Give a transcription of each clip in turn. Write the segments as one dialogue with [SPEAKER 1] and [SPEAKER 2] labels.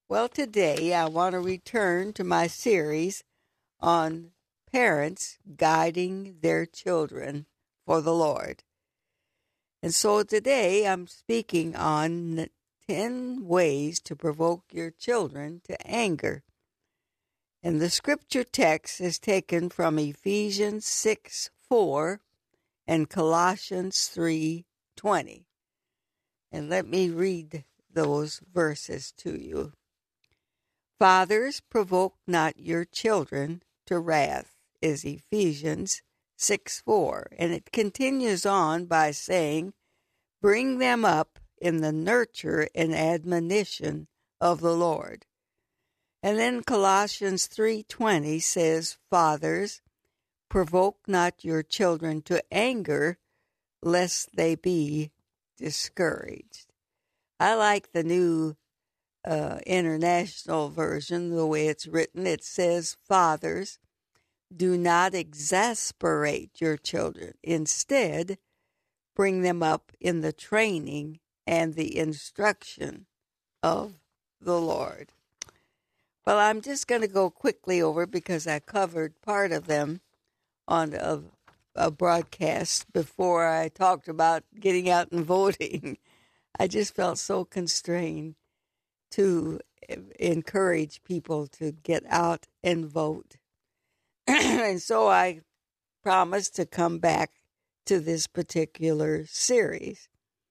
[SPEAKER 1] Well, today I want to return to my series on parents guiding their children for the Lord. And so today I'm speaking on 10 ways to provoke your children to anger. And the scripture text is taken from Ephesians 6:4 and Colossians 3:20. And let me read those verses to you. Fathers, provoke not your children to wrath, is Ephesians 6:4. And it continues on by saying, bring them up in the nurture and admonition of the Lord. And then Colossians 3:20 says, fathers, provoke not your children to anger, lest they be discouraged. I like the new international version, the way it's written. It says, fathers, do not exasperate your children. Instead, bring them up in the training and the instruction of the Lord. Well, I'm just going to go quickly over because I covered part of them on a broadcast before I talked about getting out and voting. I just felt so constrained to encourage people to get out and vote. And so I promised to come back to this particular series.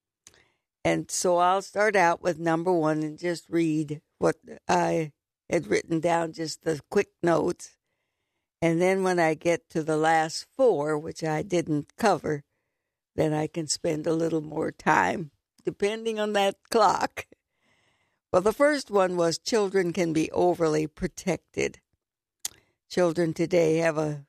[SPEAKER 1] And so I'll start out with number 1 and just read what I had written down, just the quick notes. And then when I get to the last 4, which I didn't cover, then I can spend a little more time, depending on that clock. Well, the first one was children can be overly protected. Children today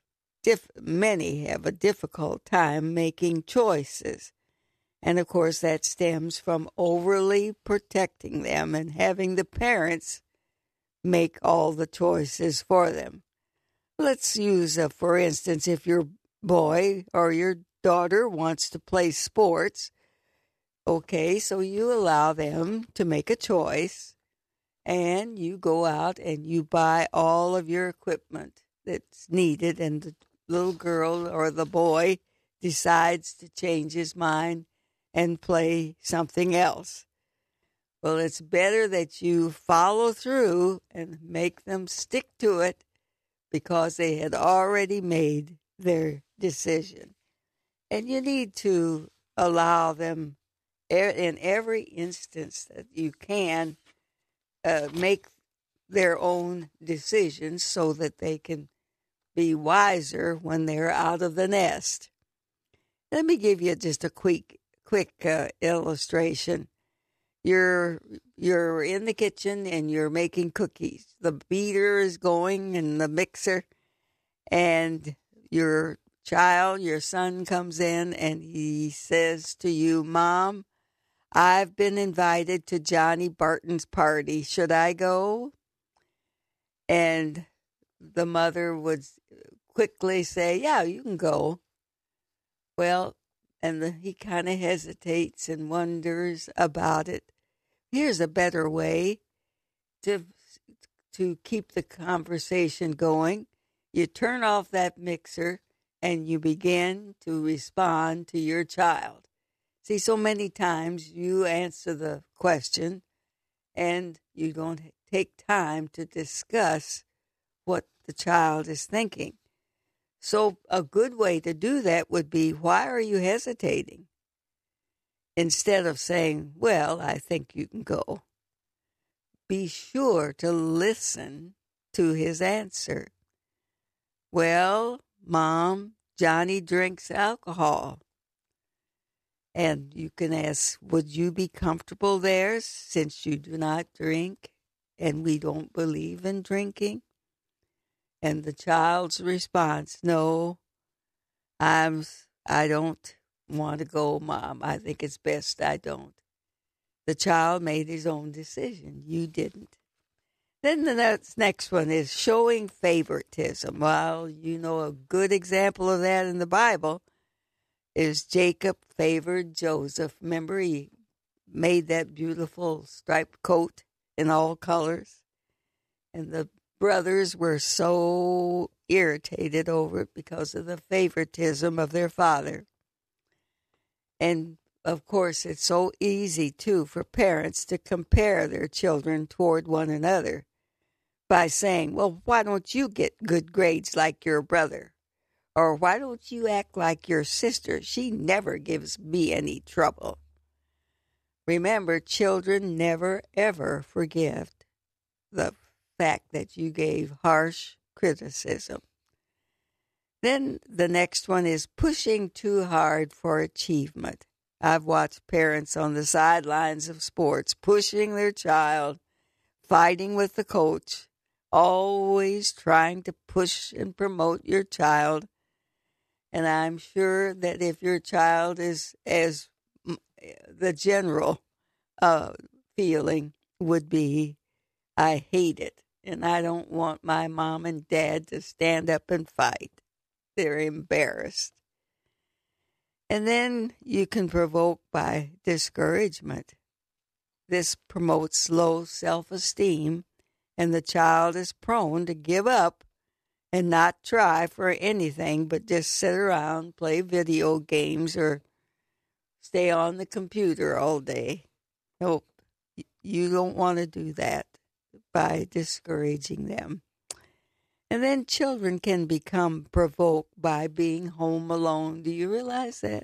[SPEAKER 1] many have a difficult time making choices. And of course that stems from overly protecting them and having the parents make all the choices for them. Let's use, for instance, if your boy or your daughter wants to play sports, okay, so you allow them to make a choice, and you go out and you buy all of your equipment that's needed, and the little girl or the boy decides to change his mind and play something else. Well, it's better that you follow through and make them stick to it because they had already made their decision. And you need to allow them in every instance that you can make their own decisions so that they can be wiser when they're out of the nest. Let me give you just a quick illustration. You're in the kitchen and you're making cookies. The beater is going in the mixer, and your son comes in and he says to you, Mom, I've been invited to Johnny Barton's party. Should I go? And the mother would quickly say, yeah, you can go. Well, and he kind of hesitates and wonders about it. Here's a better way to keep the conversation going. You turn off that mixer and you begin to respond to your child. See, so many times you answer the question and you don't take time to discuss what the child is thinking. So a good way to do that would be, why are you hesitating? Instead of saying, well, I think you can go. Be sure to listen to his answer. Well, Mom, Johnny drinks alcohol. And you can ask, would you be comfortable there since you do not drink and we don't believe in drinking? And the child's response, no, I don't want to go, Mom. I think it's best I don't. The child made his own decision. You didn't. Then the next one is showing favoritism. Well, you know, a good example of that in the Bible is Jacob favored Joseph. Remember, he made that beautiful striped coat in all colors. And the brothers were so irritated over it because of the favoritism of their father. And of course, it's so easy, too, for parents to compare their children toward one another by saying, well, why don't you get good grades like your brother? Or why don't you act like your sister? She never gives me any trouble. Remember, children never, ever forgive the fact that you gave harsh criticism. Then the next one is pushing too hard for achievement. I've watched parents on the sidelines of sports pushing their child, fighting with the coach, always trying to push and promote your child. And I'm sure that if your child is as the general feeling would be, I hate it, and I don't want my mom and dad to stand up and fight. They're embarrassed. And then you can provoke by discouragement. This promotes low self-esteem, and the child is prone to give up and not try for anything but just sit around, play video games, or stay on the computer all day. Nope, you don't want to do that by discouraging them. And then children can become provoked by being home alone. Do you realize that?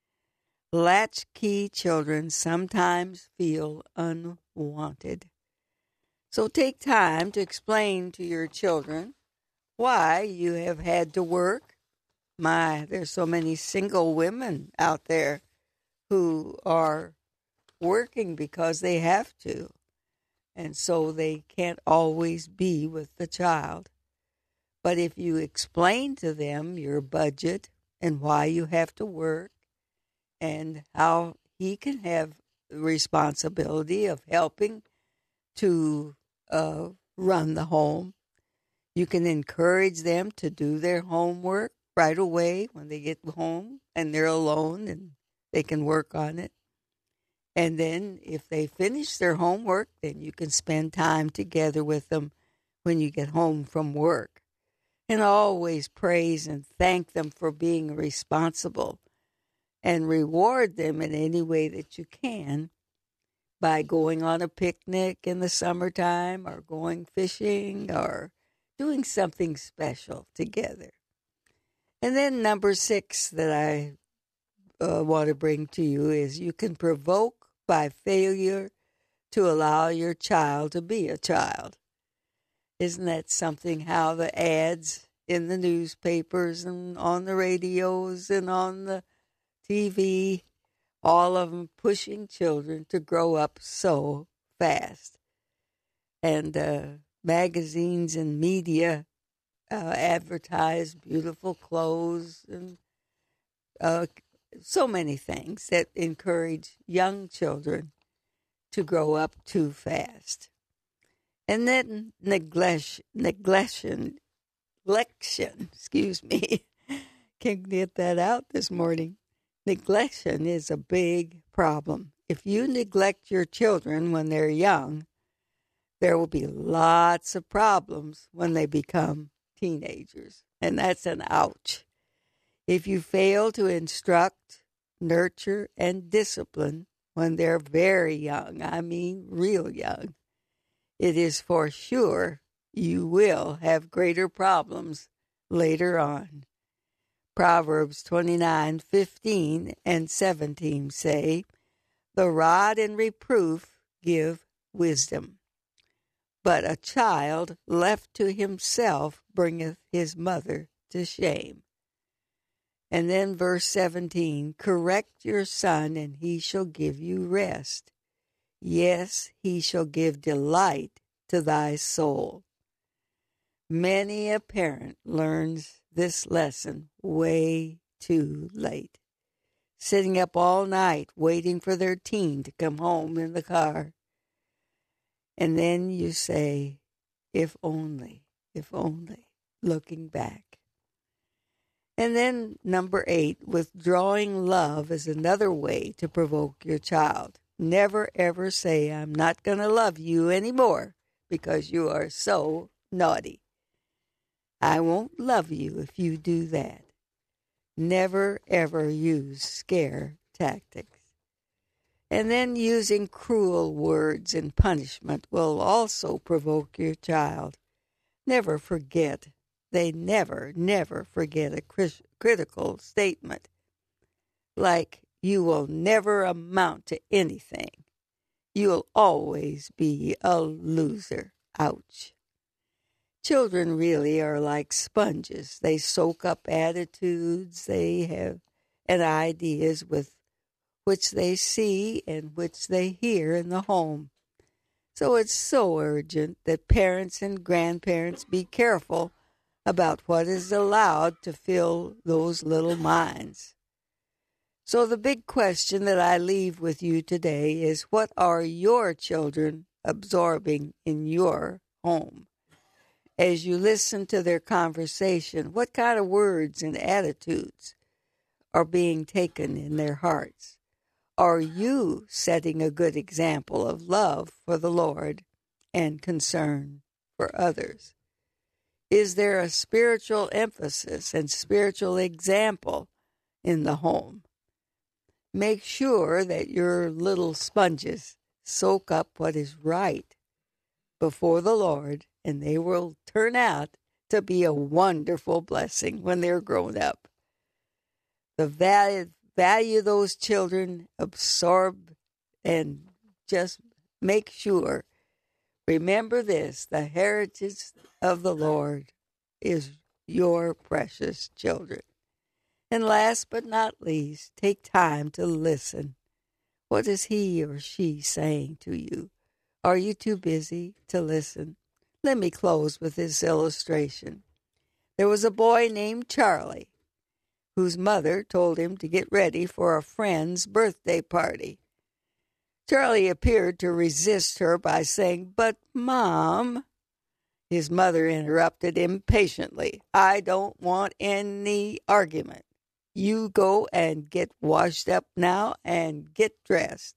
[SPEAKER 1] Latchkey children sometimes feel unwanted. So take time to explain to your children why you have had to work. There's so many single women out there who are working because they have to, and so they can't always be with the child. But if you explain to them your budget and why you have to work and how he can have the responsibility of helping to run the home, you can encourage them to do their homework right away when they get home and they're alone and they can work on it. And then if they finish their homework, then you can spend time together with them when you get home from work. And always praise and thank them for being responsible and reward them in any way that you can by going on a picnic in the summertime or going fishing or doing something special together. And then number 6 that I want to bring to you is you can provoke by failure to allow your child to be a child. Isn't that something, how the ads in the newspapers and on the radios and on the TV, all of them pushing children to grow up so fast. And magazines and media advertise beautiful clothes and so many things that encourage young children to grow up too fast. And then neglection, can't get that out this morning. Neglection is a big problem. If you neglect your children when they're young, there will be lots of problems when they become teenagers. And that's an ouch. If you fail to instruct, nurture, and discipline when they're very young, I mean real young, it is for sure you will have greater problems later on. Proverbs 29:15 and 17 say, "The rod and reproof give wisdom, but a child left to himself bringeth his mother to shame." And then verse 17, "Correct your son, and he shall give you rest. Yes, he shall give delight to thy soul." Many a parent learns this lesson way too late, sitting up all night waiting for their teen to come home in the car. And then you say, if only, looking back. And then number 8, withdrawing love is another way to provoke your child. Never, ever say, I'm not going to love you anymore because you are so naughty. I won't love you if you do that. Never, ever use scare tactics. And then using cruel words in punishment will also provoke your child. Never forget. They never, never forget a critical statement. Like, you will never amount to anything. You'll always be a loser. Ouch. Children really are like sponges. They soak up attitudes they have and ideas with which they see and which they hear in the home. So it's so urgent that parents and grandparents be careful about what is allowed to fill those little minds. So the big question that I leave with you today is, what are your children absorbing in your home? As you listen to their conversation, what kind of words and attitudes are being taken in their hearts? Are you setting a good example of love for the Lord and concern for others? Is there a spiritual emphasis and spiritual example in the home? Make sure that your little sponges soak up what is right before the Lord, and they will turn out to be a wonderful blessing when they're grown up. The value those children absorb, and just make sure. Remember this, the heritage of the Lord is your precious children. And last but not least, take time to listen. What is he or she saying to you? Are you too busy to listen? Let me close with this illustration. There was a boy named Charlie, whose mother told him to get ready for a friend's birthday party. Charlie appeared to resist her by saying, "But, Mom," his mother interrupted impatiently, "I don't want any argument. You go and get washed up now and get dressed."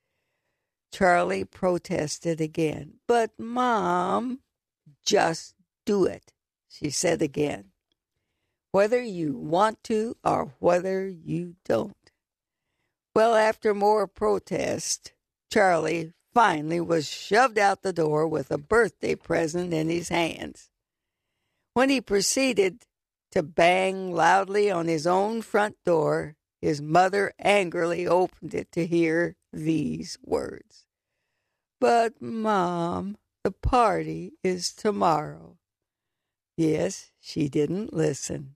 [SPEAKER 1] Charlie protested again. "But, Mom." "Just do it," she said again, "whether you want to or whether you don't." Well, after more protest, Charlie finally was shoved out the door with a birthday present in his hands. When he proceeded to bang loudly on his own front door, his mother angrily opened it to hear these words: "But, Mom, the party is tomorrow." Yes, she didn't listen.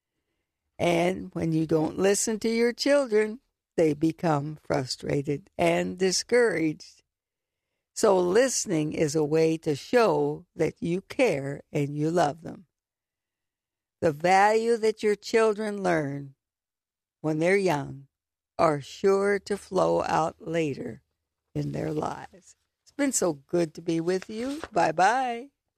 [SPEAKER 1] And when you don't listen to your children, they become frustrated and discouraged. So listening is a way to show that you care and you love them. The value that your children learn when they're young are sure to flow out later in their lives. It's been so good to be with you. Bye-bye.